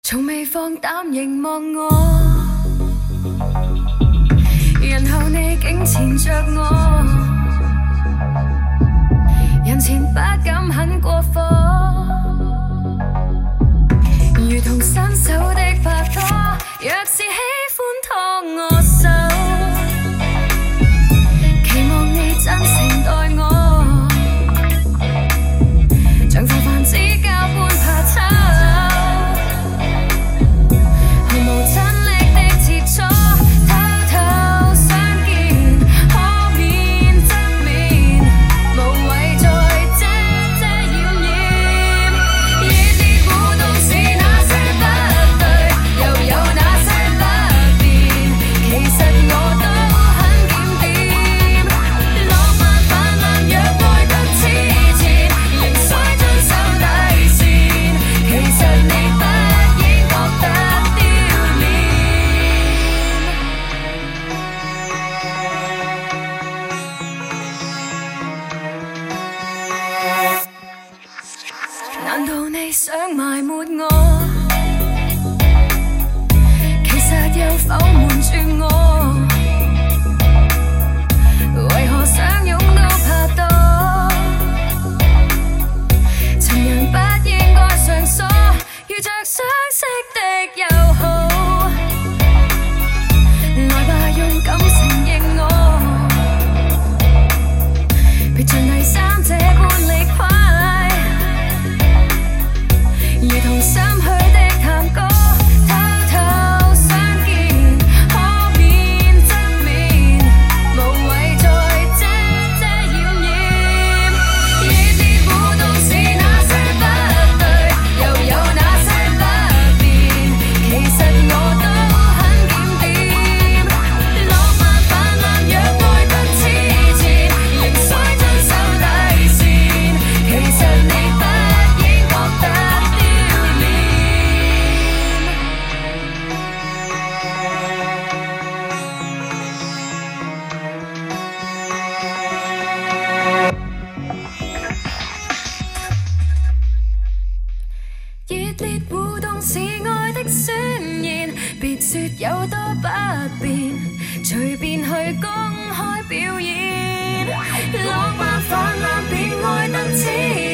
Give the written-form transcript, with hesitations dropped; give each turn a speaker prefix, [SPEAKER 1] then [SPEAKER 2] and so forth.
[SPEAKER 1] 從未放膽凝望我，然後你竟纏着我，人前不敢很過火，如同新手的拍拖，若是喜歡拖我手，期望你真誠待我，像泛泛指教般怕醜。 難道你想埋沒我？其實又否瞞住我？為何相擁都怕多？情人不應該上鎖，遇着相識的友好，來吧勇敢承認我，別像第三者般離開。 如同心虛的探戈，偷偷相見，可免側面，無謂再遮遮掩掩。熱烈互動是那些不對，又有那些不變，其實我都很檢點。浪漫泛濫若愛得痴纏，仍需遵守底線。其實你不應覺得。 熱烈互動是愛的宣言，別說有多不便，隨便去公開表演。浪漫泛濫便愛得痴。